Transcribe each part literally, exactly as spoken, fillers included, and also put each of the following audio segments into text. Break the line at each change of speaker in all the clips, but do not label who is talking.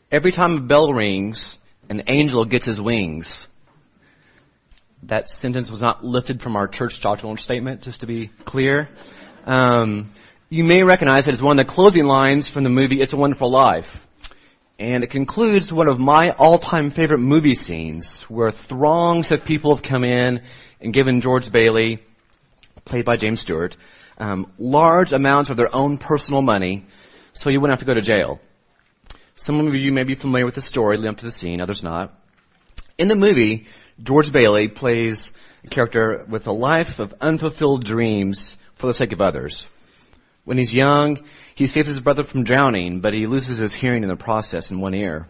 Every time a bell rings, an angel gets his wings. That sentence was not lifted from our church doctrinal statement, just to be clear. Um, you may recognize it as one of the closing lines from the movie It's a Wonderful Life. And it concludes one of my all-time favorite movie scenes, where throngs of people have come in and given George Bailey, played by James Stewart, um, large amounts of their own personal money, so you wouldn't have to go to jail. Some of you may be familiar with the story leading up to the scene, others not. In the movie, George Bailey plays a character with a life of unfulfilled dreams for the sake of others. When he's young, he saves his brother from drowning, but he loses his hearing in the process in one ear.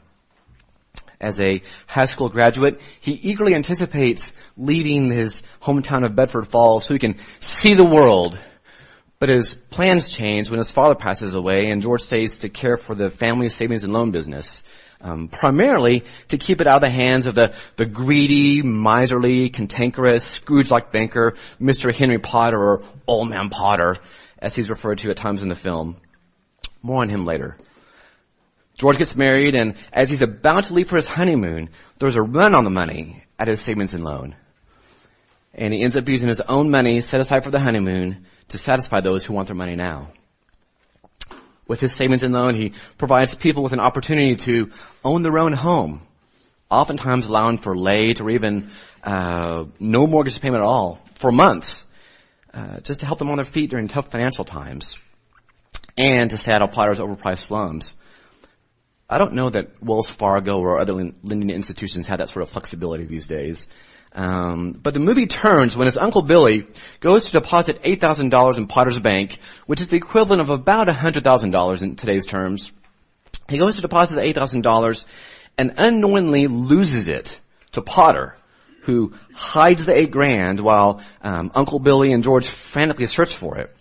As a high school graduate, he eagerly anticipates leaving his hometown of Bedford Falls so he can see the world. But his plans change when his father passes away and George stays to care for the family savings and loan business, um, primarily to keep it out of the hands of the, the greedy, miserly, cantankerous, Scrooge-like banker, Mister Henry Potter, or Old Man Potter, as he's referred to at times in the film. More on him later. George gets married, and as he's about to leave for his honeymoon, there's a run on the money at his savings and loan. And he ends up using his own money set aside for the honeymoon to satisfy those who want their money now. With his savings and loan, he provides people with an opportunity to own their own home, oftentimes allowing for late or even uh, no mortgage payment at all for months, uh, just to help them on their feet during tough financial times and to stay out of Potter's overpriced slums. I don't know that Wells Fargo or other lending institutions have that sort of flexibility these days. Um, but the movie turns when his Uncle Billy goes to deposit eight thousand dollars in Potter's bank, which is the equivalent of about one hundred thousand dollars in today's terms. He goes to deposit the eight thousand dollars and unknowingly loses it to Potter, who hides the eight grand while um, Uncle Billy and George frantically search for it.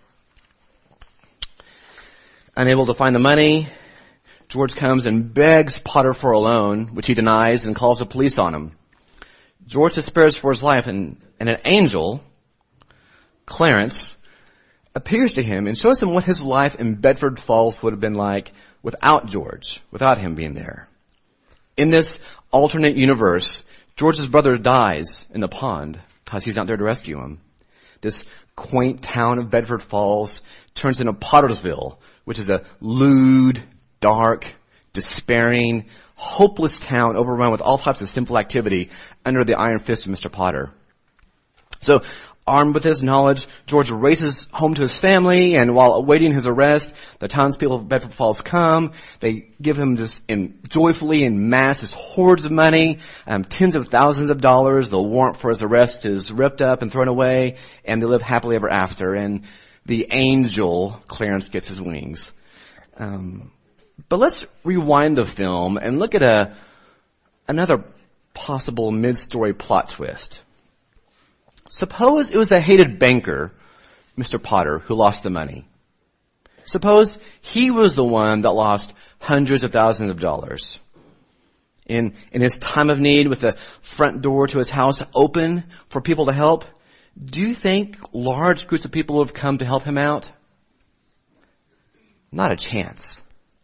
Unable to find the money, George comes and begs Potter for a loan, which he denies and calls the police on him. George despairs for his life, and, and an angel, Clarence, appears to him and shows him what his life in Bedford Falls would have been like without George, without him being there. In this alternate universe, George's brother dies in the pond because he's not there to rescue him. This quaint town of Bedford Falls turns into Pottersville, which is a lewd, dark, despairing, hopeless town overrun with all types of sinful activity under the iron fist of Mister Potter. So, armed with this knowledge, George races home to his family, and while awaiting his arrest, the townspeople of Bedford Falls come. They give him this in, joyfully in mass, this hordes of money, um, tens of thousands of dollars. The warrant for his arrest is ripped up and thrown away, and they live happily ever after. And the angel, Clarence, gets his wings. Um, But let's rewind the film and look at a another possible mid-story plot twist. Suppose it was the hated banker, Mister Potter, who lost the money. Suppose he was the one that lost hundreds of thousands of dollars. In, in his time of need, with the front door to his house open for people to help, do you think large groups of people would have come to help him out? Not a chance.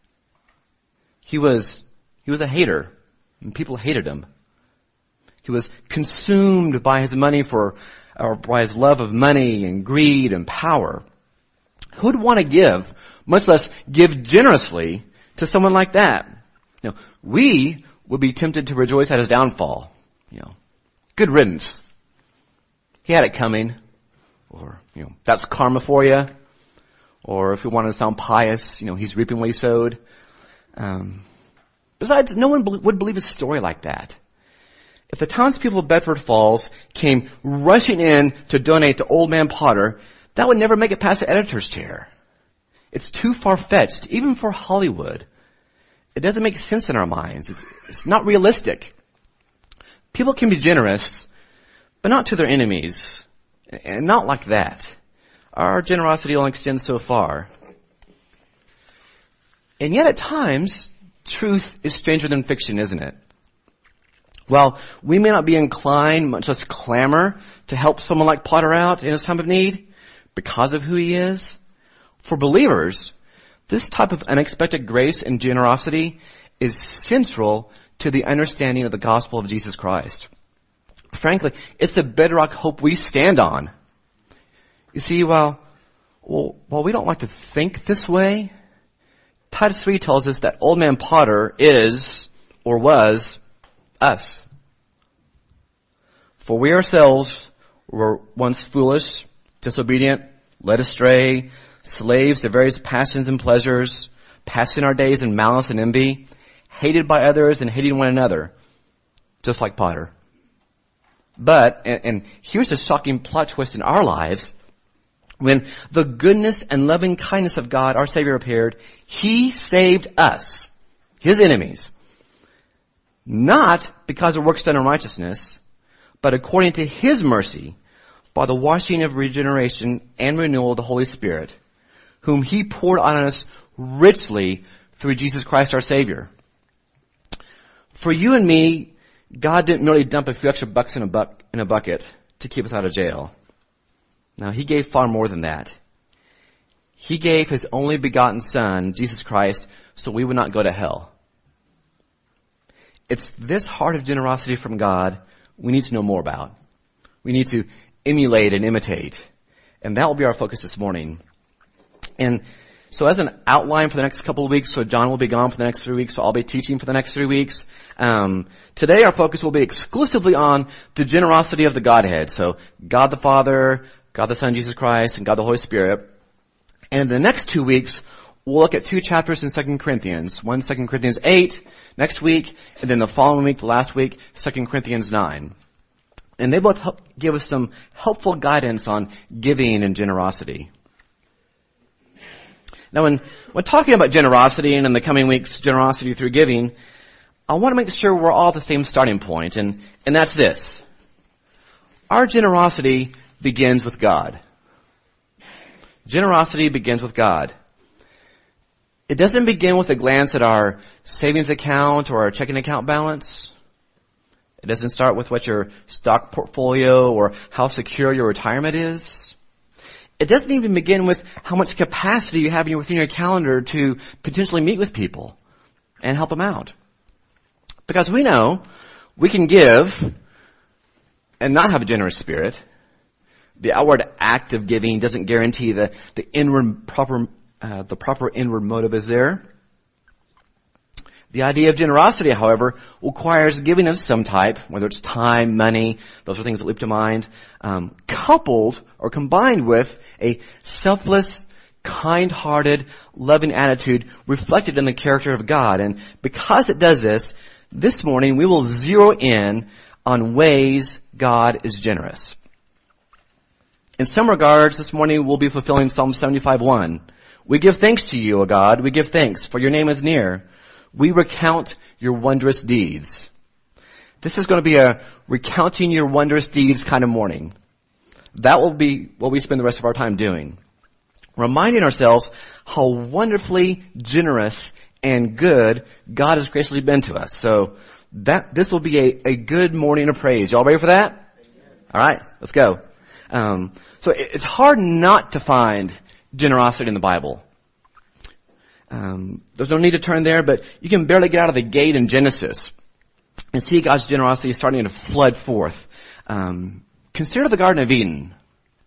He was, he was a hater, and people hated him. He was consumed by his money for, or by his love of money and greed and power. Who would want to give, much less give generously, to someone like that? You know, we would be tempted to rejoice at his downfall. You know, good riddance. He had it coming. Or, you know, that's karma for you. Or if we wanted to sound pious, you know, he's reaping what he sowed. Um, besides, no one be- would believe a story like that. If the townspeople of Bedford Falls came rushing in to donate to Old Man Potter, that would never make it past the editor's chair. It's too far-fetched, even for Hollywood. It doesn't make sense in our minds. It's, it's not realistic. People can be generous, but not to their enemies, and not like that. Our generosity only extends so far. And yet at times, truth is stranger than fiction, isn't it? While we may not be inclined, much less clamor, to help someone like Potter out in his time of need, because of who he is, for believers, this type of unexpected grace and generosity is central to the understanding of the gospel of Jesus Christ. Frankly, it's the bedrock hope we stand on. You see, while, well, while we don't like to think this way, Titus three tells us that old man Potter is, or was, us. For we ourselves were once foolish, disobedient, led astray, slaves to various passions and pleasures, passing our days in malice and envy, hated by others and hating one another, just like Potter. But, and, and here's a shocking plot twist in our lives, when the goodness and loving kindness of God, our Savior, appeared, He saved us, His enemies, not because of works done in righteousness, but according to His mercy, by the washing of regeneration and renewal of the Holy Spirit, whom He poured on us richly through Jesus Christ our Savior. For you and me, God didn't merely dump a few extra bucks in a, buck, in a bucket to keep us out of jail. Now, He gave far more than that. He gave His only begotten Son, Jesus Christ, so we would not go to hell. It's this heart of generosity from God we need to know more about. We need to emulate and imitate. And that will be our focus this morning. And so as an outline for the next couple of weeks, so John will be gone for the next three weeks, so I'll be teaching for the next three weeks. Um, today our focus will be exclusively on the generosity of the Godhead. So God the Father, God the Son, Jesus Christ, and God the Holy Spirit. And in the next two weeks, we'll look at two chapters in Second Corinthians. One, Second Corinthians eight, next week, and then the following week, the last week, Second Corinthians nine. And they both help give us some helpful guidance on giving and generosity. Now, when, when talking about generosity, and in the coming weeks, generosity through giving, I want to make sure we're all at the same starting point, and, and that's this. Our generosity begins with God. Generosity begins with God. It doesn't begin with a glance at our savings account or our checking account balance. It doesn't start with what your stock portfolio or how secure your retirement is. It doesn't even begin with how much capacity you have within your calendar to potentially meet with people and help them out. Because we know we can give and not have a generous spirit. The outward act of giving doesn't guarantee the, the inward proper, uh, the proper inward motive is there. The idea of generosity, however, requires giving of some type, whether it's time, money, those are things that leap to mind, um, coupled or combined with a selfless, kind-hearted, loving attitude reflected in the character of God. And because it does this, this morning we will zero in on ways God is generous. In some regards, this morning we'll be fulfilling Psalm seventy-five one. We give thanks to you, O God. We give thanks, for your name is near. We recount your wondrous deeds. This is going to be a recounting your wondrous deeds kind of morning. That will be what we spend the rest of our time doing. Reminding ourselves how wonderfully generous and good God has graciously been to us. So that, this will be a, a good morning of praise. Y'all ready for that? All right, let's go. Um, so it, it's hard not to find generosity in the Bible. Um, there's no need to turn there, but you can barely get out of the gate in Genesis and see God's generosity starting to flood forth. Um, consider the Garden of Eden.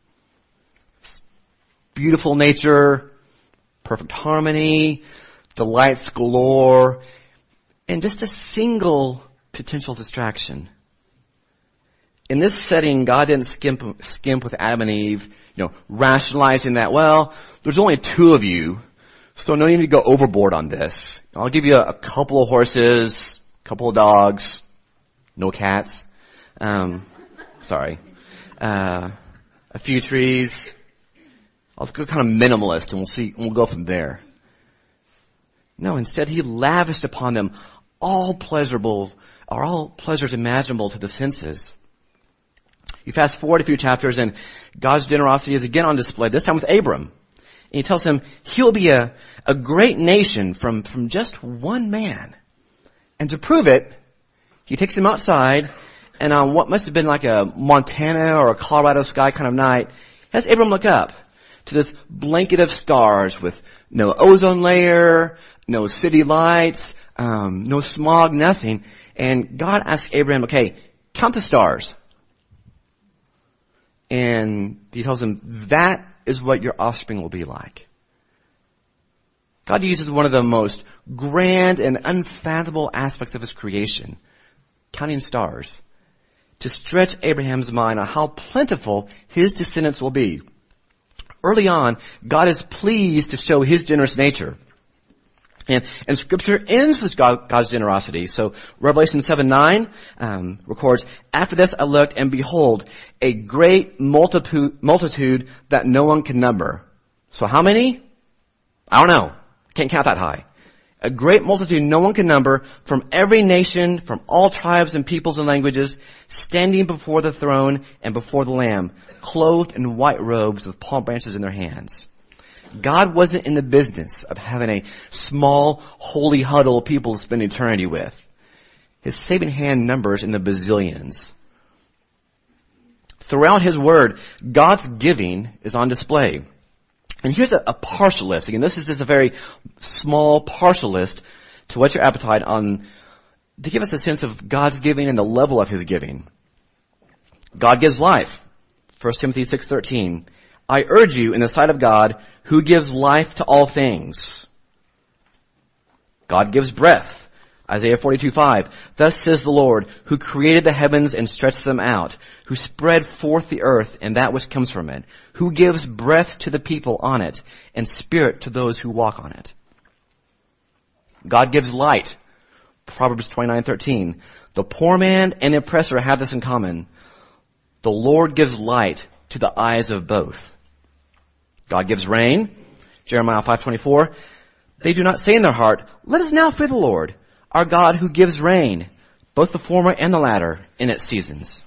Beautiful nature, perfect harmony, delights galore, and just a single potential distraction. In this setting, God didn't skimp, skimp with Adam and Eve, you know, rationalizing that, well, there's only two of you, so no need to go overboard on this. I'll give you a, a couple of horses, a couple of dogs, no cats, um, sorry, uh, a few trees. I'll go kind of minimalist and we'll see, we'll go from there. No, instead he lavished upon them all pleasurable, or all pleasures imaginable to the senses. You fast forward a few chapters and God's generosity is again on display, this time with Abram. And he tells him he'll be a, a great nation from, from just one man. And to prove it, he takes him outside and on what must have been like a Montana or a Colorado sky kind of night, has Abram look up to this blanket of stars with no ozone layer, no city lights, um, no smog, nothing. And God asked Abraham, okay, count the stars. And he tells him, that is what your offspring will be like. God uses one of the most grand and unfathomable aspects of his creation, counting stars, to stretch Abraham's mind on how plentiful his descendants will be. Early on, God is pleased to show his generous nature. And, and scripture ends with God, God's generosity. So Revelation seven nine um, records, after this I looked, and behold, a great multitude, multitude that no one can number. So how many? I don't know. Can't count that high. A great multitude no one can number, from every nation, from all tribes and peoples and languages, standing before the throne and before the Lamb, clothed in white robes with palm branches in their hands. God wasn't in the business of having a small, holy huddle of people to spend eternity with. His saving hand numbers in the bazillions. Throughout his word, God's giving is on display. And here's a, a partial list. Again, this is just a very small partial list to whet your appetite on, to give us a sense of God's giving and the level of his giving. God gives life. First Timothy six thirteen. I urge you in the sight of God, who gives life to all things. God gives breath. Isaiah forty-two five. Thus says the Lord, who created the heavens and stretched them out, who spread forth the earth and that which comes from it, who gives breath to the people on it and spirit to those who walk on it. God gives light. Proverbs twenty-nine thirteen. The poor man and the oppressor have this in common. The Lord gives light to the eyes of both. God gives rain. Jeremiah five twenty-four. They do not say in their heart, let us now fear the Lord, our God who gives rain, both the former and the latter, in its seasons.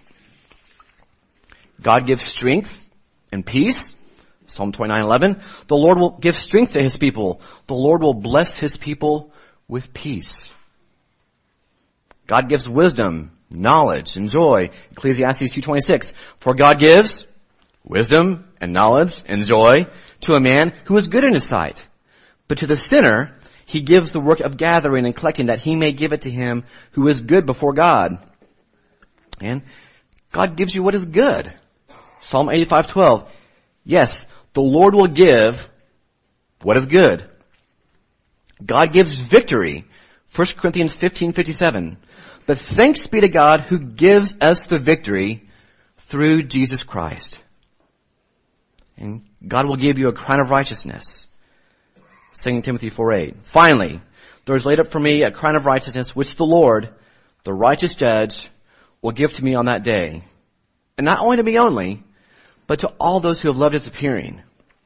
God gives strength and peace. Psalm twenty-nine eleven. The Lord will give strength to his people. The Lord will bless his people with peace. God gives wisdom, knowledge, and joy. Ecclesiastes two twenty-six. For God gives wisdom and knowledge and joy to a man who is good in his sight. But to the sinner, he gives the work of gathering and collecting, that he may give it to him who is good before God. And God gives you what is good. Psalm eighty-five twelve. Yes, the Lord will give what is good. God gives victory. First Corinthians fifteen fifty-seven. But thanks be to God who gives us the victory through Jesus Christ. And God will give you a crown of righteousness. Second Timothy four eight. Finally, there is laid up for me a crown of righteousness, which the Lord, the righteous judge, will give to me on that day. And not only to me only, but to all those who have loved his appearing.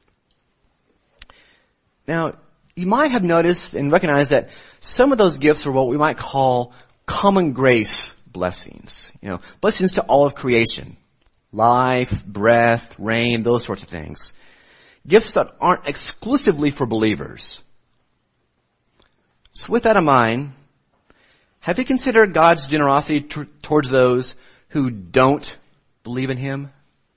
Now, you might have noticed and recognized that some of those gifts are what we might call common grace blessings. You know, blessings to all of creation. Life, breath, rain, those sorts of things. Gifts that aren't exclusively for believers. So with that in mind, have you considered God's generosity t- towards those who don't believe in him?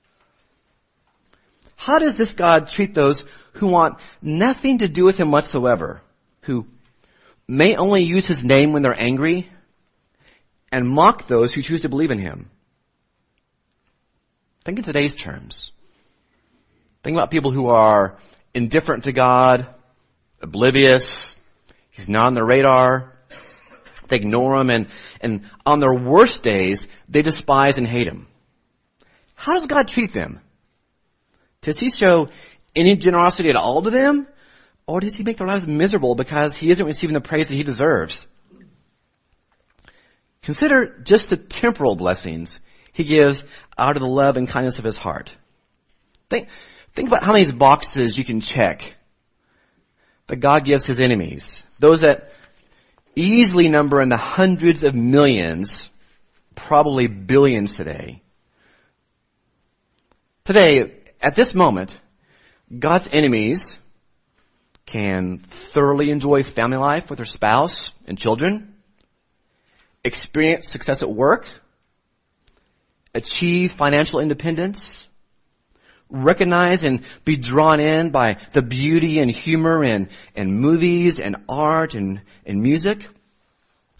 How does this God treat those who want nothing to do with him whatsoever, who may only use his name when they're angry, and mock those who choose to believe in him? Think in today's terms. Think about people who are indifferent to God, oblivious, he's not on their radar, they ignore him, and, and on their worst days, they despise and hate him. How does God treat them? Does he show any generosity at all to them? Or does he make their lives miserable because he isn't receiving the praise that he deserves? Consider just the temporal blessings he gives out of the love and kindness of his heart. Think, think about how many boxes you can check that God gives his enemies. Those that easily number in the hundreds of millions, probably billions today. Today, at this moment, God's enemies can thoroughly enjoy family life with their spouse and children, experience success at work, achieve financial independence, recognize and be drawn in by the beauty and humor in, in movies and art and, and music.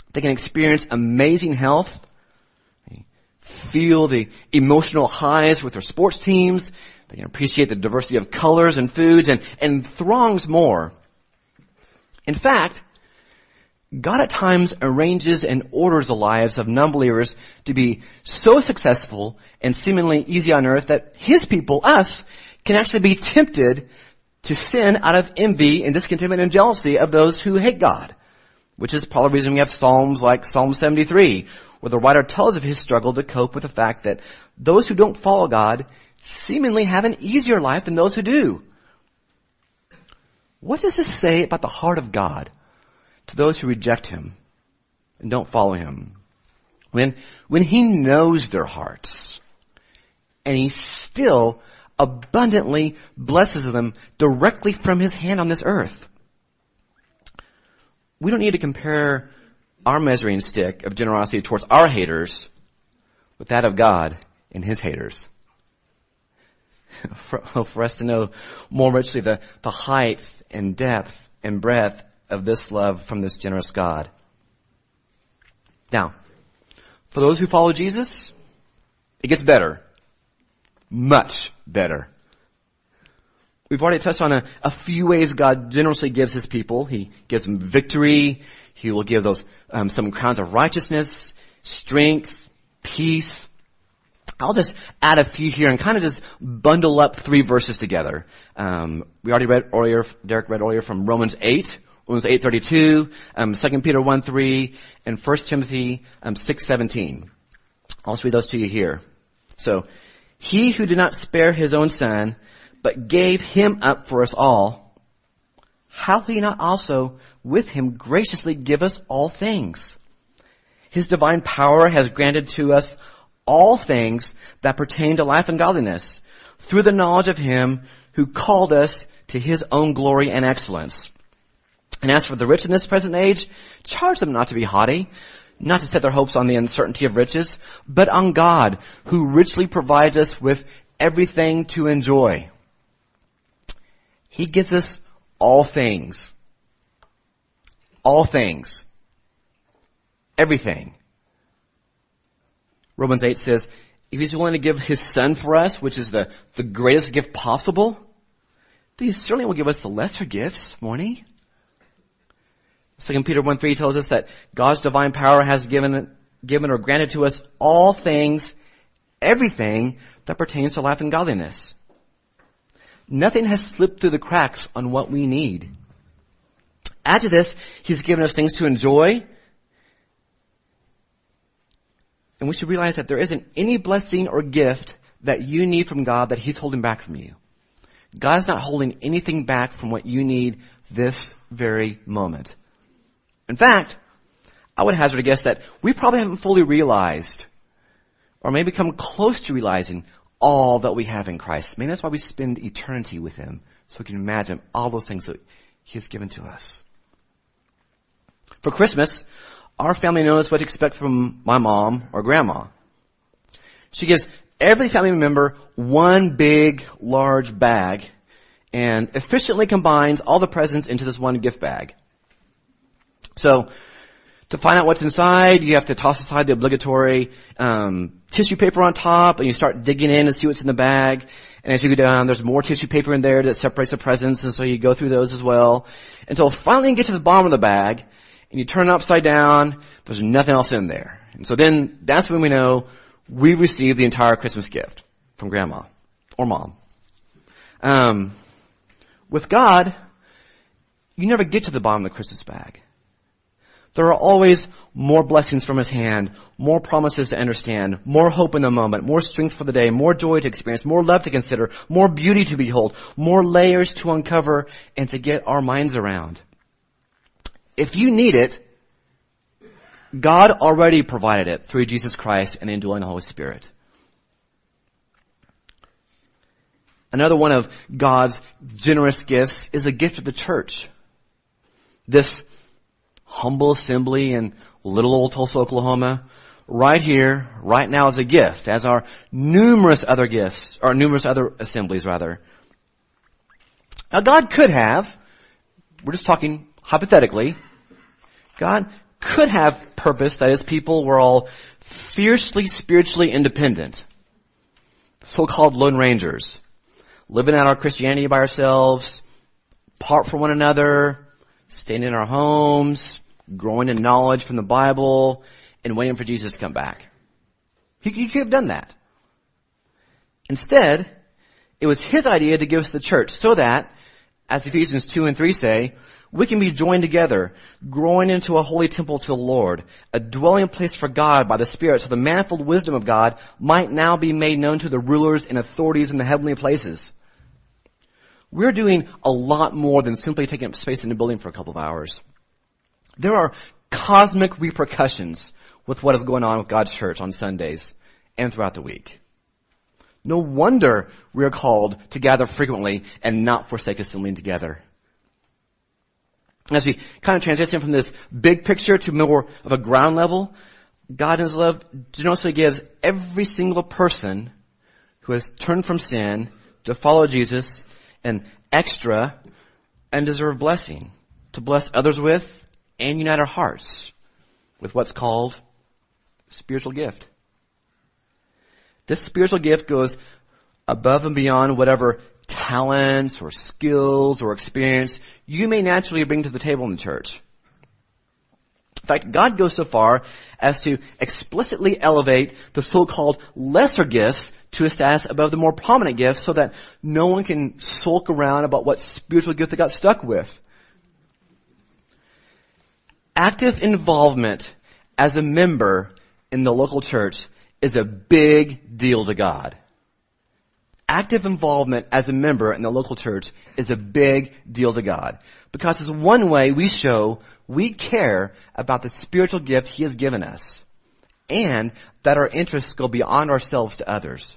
They can experience amazing health, feel the emotional highs with their sports teams. They can appreciate the diversity of colors and foods and, and throngs more. In fact, God at times arranges and orders the lives of non-believers to be so successful and seemingly easy on earth that His people, us, can actually be tempted to sin out of envy and discontentment and jealousy of those who hate God. Which is probably the reason we have Psalms like Psalm seventy-three, where the writer tells of his struggle to cope with the fact that those who don't follow God seemingly have an easier life than those who do. What does this say about the heart of God to those who reject Him and don't follow Him? When, when He knows their hearts and He still abundantly blesses them directly from His hand on this earth. We don't need to compare our measuring stick of generosity towards our haters with that of God and His haters. For, for us to know more richly the, the height and depth and breadth of this love from this generous God. Now, for those who follow Jesus, it gets better. Much better. We've already touched on a, a few ways God generously gives His people. He gives them victory. He will give those um, some crowns of righteousness, strength, peace. I'll just add a few here and kind of just bundle up three verses together. Um, we already read earlier, Derek read earlier from Romans eight, Romans eight thirty-two, um, Second Peter one three, and First Timothy um, six seventeen. I'll just read those to you here. So, He who did not spare His own Son, but gave Him up for us all, how will He not also with Him graciously give us all things? His divine power has granted to us all things that pertain to life and godliness through the knowledge of Him who called us to His own glory and excellence. And as for the rich in this present age, charge them not to be haughty, not to set their hopes on the uncertainty of riches, but on God, who richly provides us with everything to enjoy. He gives us all things. All things. Everything. Romans eight says, if He's willing to give His Son for us, which is the, the greatest gift possible, then He certainly will give us the lesser gifts, won't He? Second Peter one three tells us that God's divine power has given, given or granted to us all things, everything that pertains to life and godliness. Nothing has slipped through the cracks on what we need. Add to this, He's given us things to enjoy. And we should realize that there isn't any blessing or gift that you need from God that He's holding back from you. God is not holding anything back from what you need this very moment. In fact, I would hazard a guess that we probably haven't fully realized or maybe come close to realizing all that we have in Christ. Maybe that's why we spend eternity with Him, so we can imagine all those things that He has given to us. For Christmas, our family knows what to expect from my mom or grandma. She gives every family member one big, large bag and efficiently combines all the presents into this one gift bag. So, to find out what's inside, you have to toss aside the obligatory um, tissue paper on top, and you start digging in and see what's in the bag. And as you go down, there's more tissue paper in there that separates the presents, and so you go through those as well. Until finally you get to the bottom of the bag, and you turn it upside down, there's nothing else in there. And so then, that's when we know we've received the entire Christmas gift from Grandma or Mom. Um, with God, you never get to the bottom of the Christmas bag. There are always more blessings from His hand, more promises to understand, more hope in the moment, more strength for the day, more joy to experience, more love to consider, more beauty to behold, more layers to uncover and to get our minds around. If you need it, God already provided it through Jesus Christ and indwelling the Holy Spirit. Another one of God's generous gifts is a gift of the church. This humble assembly in little old Tulsa, Oklahoma, right here, right now is a gift, as are numerous other gifts, or numerous other assemblies rather. Now God could have, we're just talking hypothetically, God could have purpose, that is, people were all fiercely spiritually independent, so-called Lone Rangers, living out our Christianity by ourselves, apart from one another, staying in our homes, growing in knowledge from the Bible, and waiting for Jesus to come back. He, he could have done that. Instead, it was his idea to give us the church so that, as Ephesians two and three say, we can be joined together, growing into a holy temple to the Lord, a dwelling place for God by the Spirit, so the manifold wisdom of God might now be made known to the rulers and authorities in the heavenly places. We're doing a lot more than simply taking up space in the building for a couple of hours. There are cosmic repercussions with what is going on with God's church on Sundays and throughout the week. No wonder we are called to gather frequently and not forsake assembling together. As we kind of transition from this big picture to more of a ground level, God in His love generously gives every single person who has turned from sin to follow Jesus an extra and deserved blessing to bless others with and unite our hearts with what's called spiritual gift. This spiritual gift goes above and beyond whatever talents or skills or experience you may naturally bring to the table in the church. In fact, God goes so far as to explicitly elevate the so-called lesser gifts to a status above the more prominent gifts so that no one can sulk around about what spiritual gift they got stuck with. Active involvement as a member in the local church is a big deal to God. Active involvement as a member in the local church is a big deal to God, because it's one way we show we care about the spiritual gift He has given us, and that our interests go beyond ourselves to others.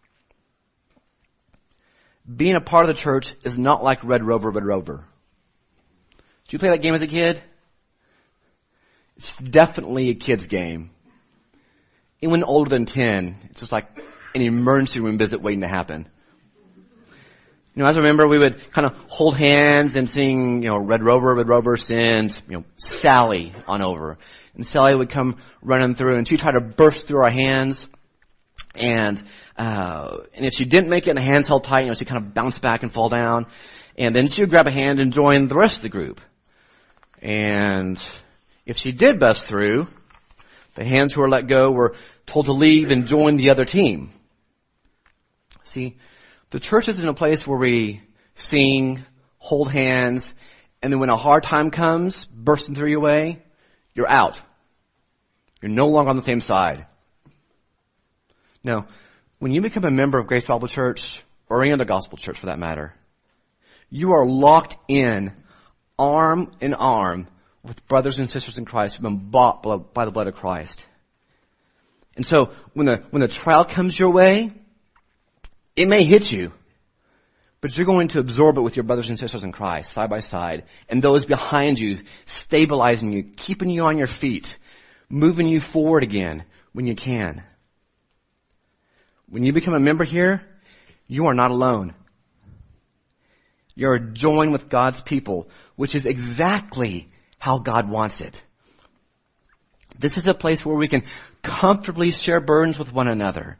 Being a part of the church is not like Red Rover, Red Rover. Did you play that game as a kid? It's definitely a kid's game. Anyone older than ten, it's just like an emergency room visit waiting to happen. You know, as I remember, we would kind of hold hands and sing, you know, Red Rover, Red Rover, send, you know, Sally on over. And Sally would come running through, and she'd try to burst through our hands. And, uh, and if she didn't make it and the hands held tight, you know, she'd kind of bounce back and fall down. And then she would grab a hand and join the rest of the group. And if she did bust through, the hands who were let go were told to leave and join the other team. See, the church isn't a place where we sing, hold hands, and then when a hard time comes, bursting through your way, you're out. You're no longer on the same side. No, when you become a member of Grace Bible Church, or any other gospel church for that matter, you are locked in, arm in arm, with brothers and sisters in Christ who've been bought by the blood of Christ. And so, when the, when the trial comes your way, it may hit you, but you're going to absorb it with your brothers and sisters in Christ, side by side, and those behind you, stabilizing you, keeping you on your feet, moving you forward again when you can. When you become a member here, you are not alone. You're joined with God's people, which is exactly how God wants it. This is a place where we can comfortably share burdens with one another.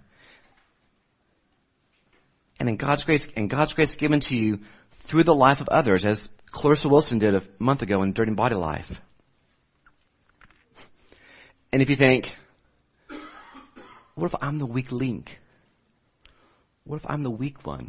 And in God's grace, and God's grace given to you through the life of others, as Clarissa Wilson did a month ago in Dirty Body Life. And if you think, what if I'm the weak link? What if I'm the weak one?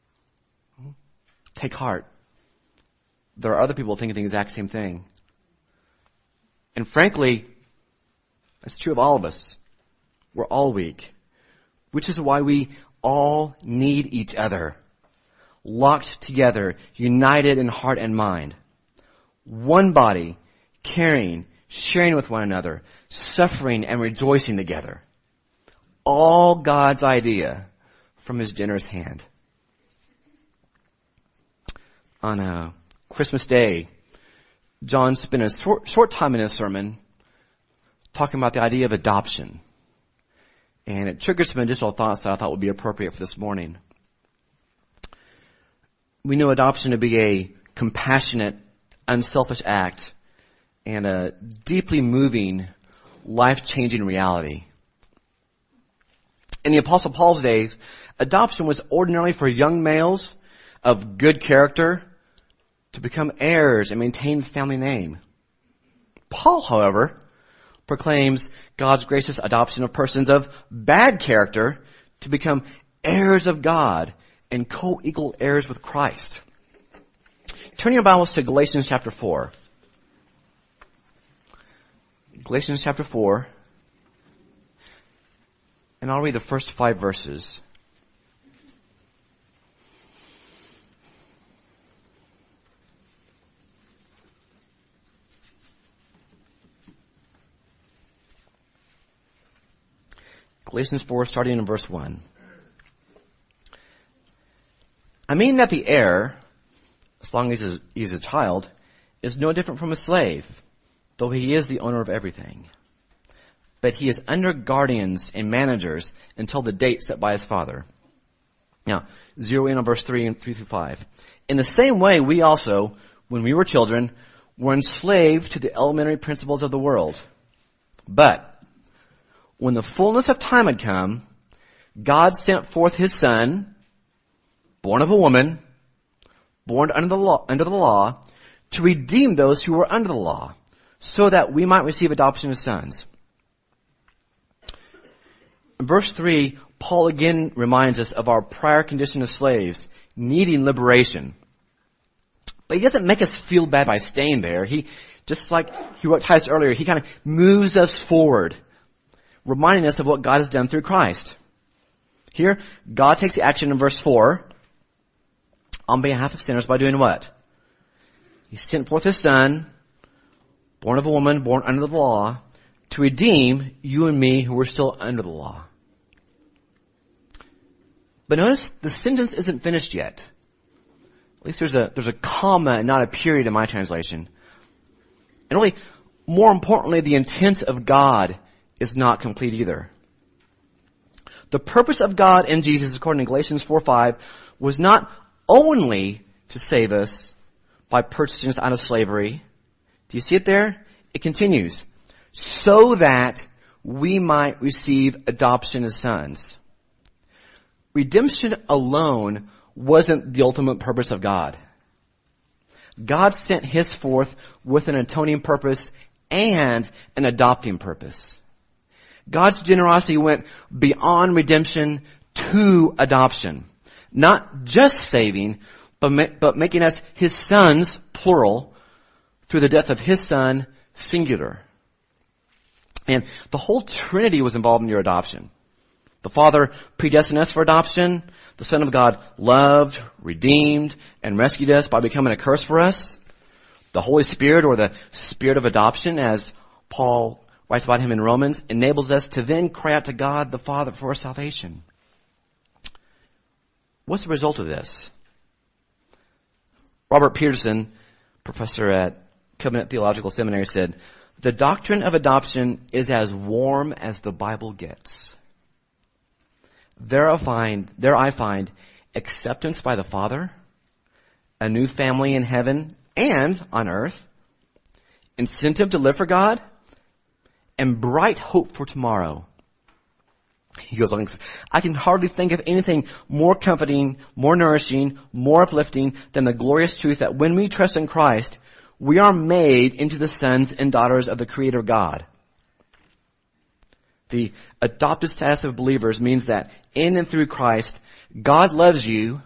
Take heart. There are other people thinking the exact same thing. And frankly, that's true of all of us. We're all weak. Which is why we all need each other. Locked together, united in heart and mind. One body, caring, sharing with one another, suffering and rejoicing together. All God's idea from His generous hand. On a Christmas Day, John spent a short, short time in his sermon talking about the idea of adoption. And it triggered some additional thoughts that I thought would be appropriate for this morning. We know adoption to be a compassionate, unselfish act and a deeply moving, life-changing reality. In the Apostle Paul's days, adoption was ordinarily for young males of good character to become heirs and maintain the family name. Paul, however, proclaims God's gracious adoption of persons of bad character to become heirs of God and co-equal heirs with Christ. Turn your Bibles to Galatians chapter four. Galatians chapter four. And I'll read the first five verses. Galatians four, starting in verse one. I mean that the heir, as long as he is a child, is no different from a slave, though he is the owner of everything. But he is under guardians and managers until the date set by his father. Now, zero in on verse three and three through five. In the same way, we also, when we were children, were enslaved to the elementary principles of the world. But when the fullness of time had come, God sent forth his Son, born of a woman, born under the law, under the law, to redeem those who were under the law, so that we might receive adoption as sons. In verse three, Paul again reminds us of our prior condition as slaves, needing liberation. But he doesn't make us feel bad by staying there. He, just like he wrote Titus earlier, he kind of moves us forward, reminding us of what God has done through Christ. Here, God takes the action in verse four on behalf of sinners by doing what? He sent forth his Son, born of a woman, born under the law, to redeem you and me who were still under the law. But notice the sentence isn't finished yet. At least there's a, there's a comma and not a period in my translation. And really, more importantly, the intent of God is not complete either. The purpose of God in Jesus, according to Galatians four five, was not only to save us by purchasing us out of slavery. Do you see it there? It continues. So that we might receive adoption as sons. Redemption alone wasn't the ultimate purpose of God. God sent his forth with an atoning purpose and an adopting purpose. God's generosity went beyond redemption to adoption. Not just saving, but, ma- but making us his sons, plural, through the death of his Son, singular. And the whole Trinity was involved in your adoption. The Father predestined us for adoption. The Son of God loved, redeemed, and rescued us by becoming a curse for us. The Holy Spirit, or the Spirit of adoption, as Paul writes about him in Romans, enables us to then cry out to God the Father for salvation. What's the result of this? Robert Peterson, professor at Covenant Theological Seminary, said, the doctrine of adoption is as warm as the Bible gets. There I find, there I find acceptance by the Father, a new family in heaven and on earth, incentive to live for God, and bright hope for tomorrow. He goes on, I can hardly think of anything more comforting, more nourishing, more uplifting than the glorious truth that when we trust in Christ, we are made into the sons and daughters of the Creator God. The adopted status of believers means that in and through Christ, God loves you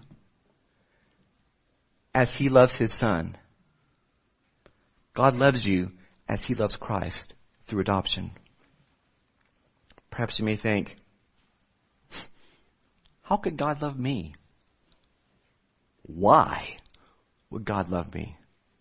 as he loves his Son. God loves you as he loves Christ through adoption. Perhaps you may think, how could God love me? Why would God love me?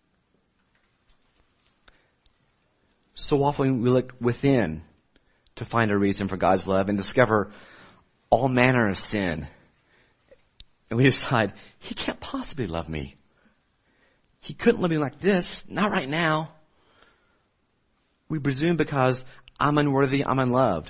So often we look within to find a reason for God's love and discover all manner of sin. And we decide, he can't possibly love me. He couldn't love me like this, not right now. We presume because I'm unworthy, I'm unloved.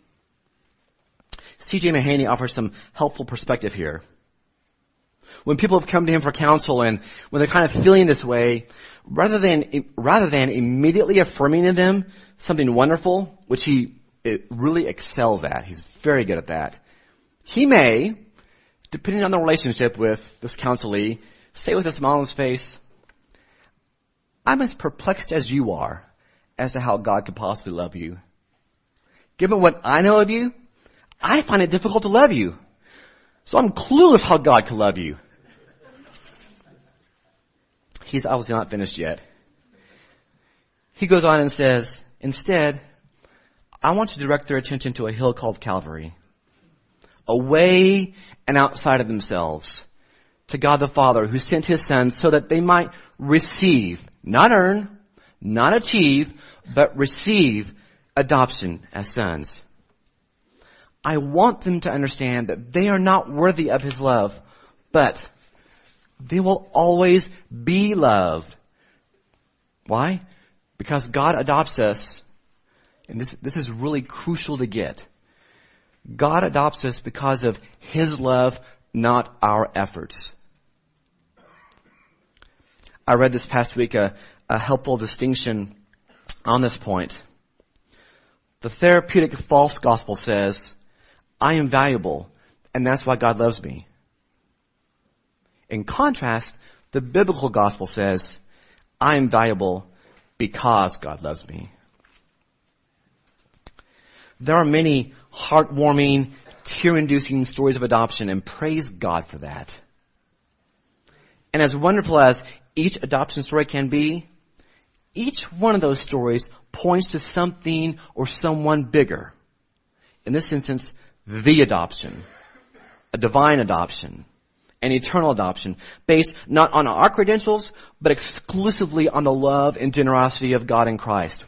C J Mahaney offers some helpful perspective here. When people have come to him for counsel and when they're kind of feeling this way, rather than, rather than immediately affirming in them something wonderful, which he it really excels at. He's very good at that. He may, depending on the relationship with this counselee, say with a smile on his face, I'm as perplexed as you are as to how God could possibly love you. Given what I know of you, I find it difficult to love you. So I'm clueless how God could love you. He's obviously not finished yet. He goes on and says, instead, I want to direct their attention to a hill called Calvary, away and outside of themselves, to God the Father who sent his Son so that they might receive, not earn, not achieve, but receive adoption as sons. I want them to understand that they are not worthy of his love, but they will always be loved. Why? Because God adopts us, and this, this is really crucial to get. God adopts us because of his love, not our efforts. I read this past week a, a helpful distinction on this point. The therapeutic false gospel says, I am valuable, and that's why God loves me. In contrast, the biblical gospel says, I am valuable because God loves me. There are many heartwarming, tear-inducing stories of adoption, and praise God for that. And as wonderful as each adoption story can be, each one of those stories points to something or someone bigger. In this instance, the adoption, a divine adoption, an eternal adoption, based not on our credentials, but exclusively on the love and generosity of God in Christ.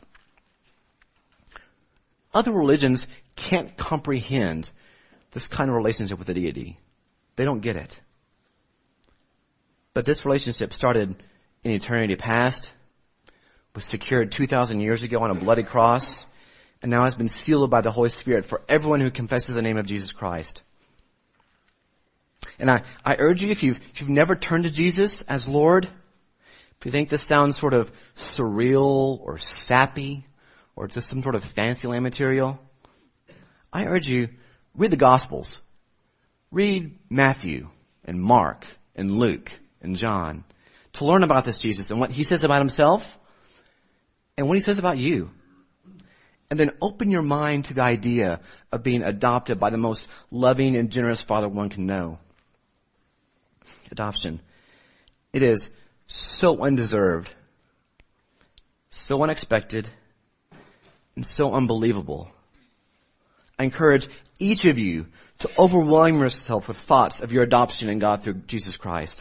Other religions can't comprehend this kind of relationship with the deity. They don't get it. But this relationship started in eternity past, was secured two thousand years ago on a bloody cross, and now has been sealed by the Holy Spirit for everyone who confesses the name of Jesus Christ. And I, I urge you, if you've, if you've never turned to Jesus as Lord, if you think this sounds sort of surreal or sappy, or just some sort of fancy land material, I urge you, read the Gospels. Read Matthew and Mark and Luke and John to learn about this Jesus and what he says about himself and what he says about you. And then open your mind to the idea of being adopted by the most loving and generous Father one can know. Adoption. It is so undeserved, so unexpected, and so unbelievable. I encourage each of you to overwhelm yourself with thoughts of your adoption in God through Jesus Christ.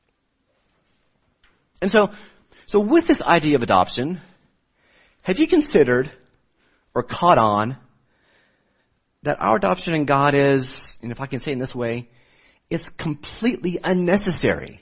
And so, so with this idea of adoption, have you considered or caught on that our adoption in God is, and if I can say it in this way, is completely unnecessary?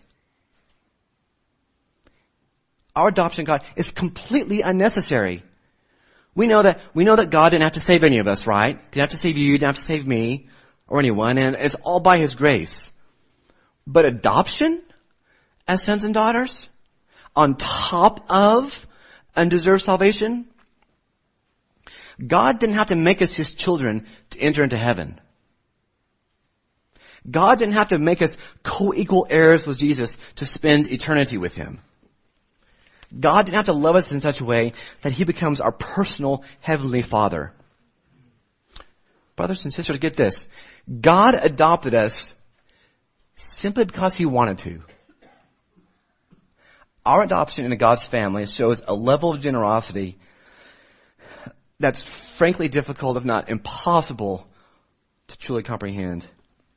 Our adoption in God is completely unnecessary. We know that, we know that God didn't have to save any of us, right? Didn't have to save you, didn't have to save me, or anyone, and it's all by his grace. But adoption as sons and daughters, on top of undeserved salvation, God didn't have to make us his children to enter into heaven. God didn't have to make us co-equal heirs with Jesus to spend eternity with him. God didn't have to love us in such a way that he becomes our personal heavenly Father. Brothers and sisters, get this. God adopted us simply because he wanted to. Our adoption into God's family shows a level of generosity that's frankly difficult, if not impossible, to truly comprehend.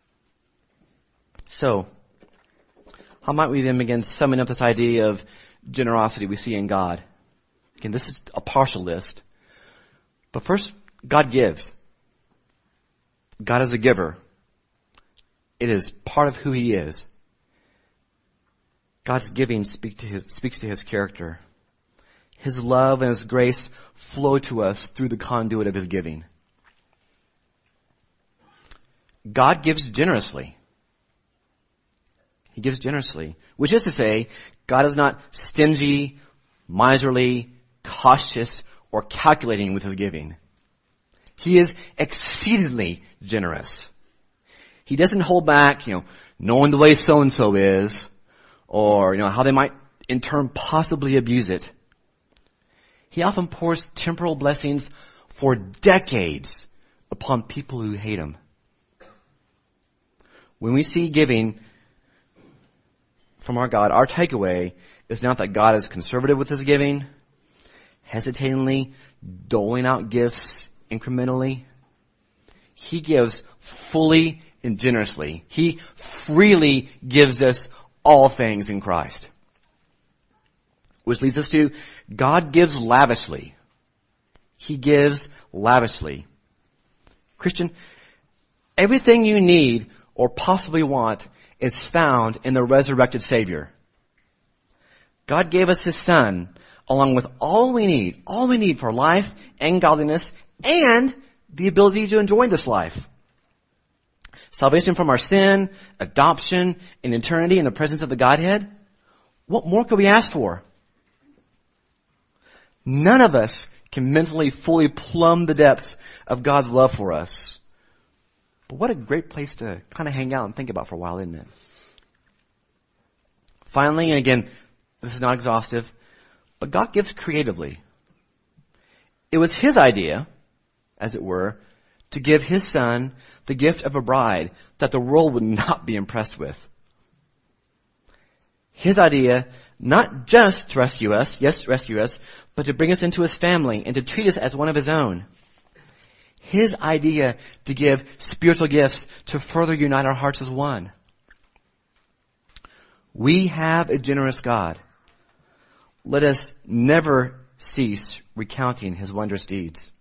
So, how might we then begin summing up this idea of generosity we see in God? Again, this is a partial list. But first, God gives. God is a giver. It is part of who he is. God's giving speak to his, speaks to his character. His love and his grace flow to us through the conduit of his giving. God gives generously. He gives generously, which is to say, God is not stingy, miserly, cautious, or calculating with his giving. He is exceedingly generous. He doesn't hold back, you know, knowing the way so-and-so is, or, you know, how they might in turn possibly abuse it. He often pours temporal blessings for decades upon people who hate him. When we see giving from our God, our takeaway is not that God is conservative with his giving, hesitatingly doling out gifts incrementally. He gives fully and generously. He freely gives us all things in Christ. Which leads us to, God gives lavishly. He gives lavishly. Christian, everything you need or possibly want is found in the resurrected Savior. God gave us his Son along with all we need, all we need for life and godliness and the ability to enjoy this life. Salvation from our sin, adoption, and eternity in the presence of the Godhead. What more could we ask for? None of us can mentally fully plumb the depths of God's love for us. But what a great place to kind of hang out and think about for a while, isn't it? Finally, and again, this is not exhaustive, but God gives creatively. It was his idea, as it were, to give his Son the gift of a bride that the world would not be impressed with. His idea, not just to rescue us, yes, rescue us, but to bring us into his family and to treat us as one of his own. His idea to give spiritual gifts to further unite our hearts as one. We have a generous God. Let us never cease recounting his wondrous deeds.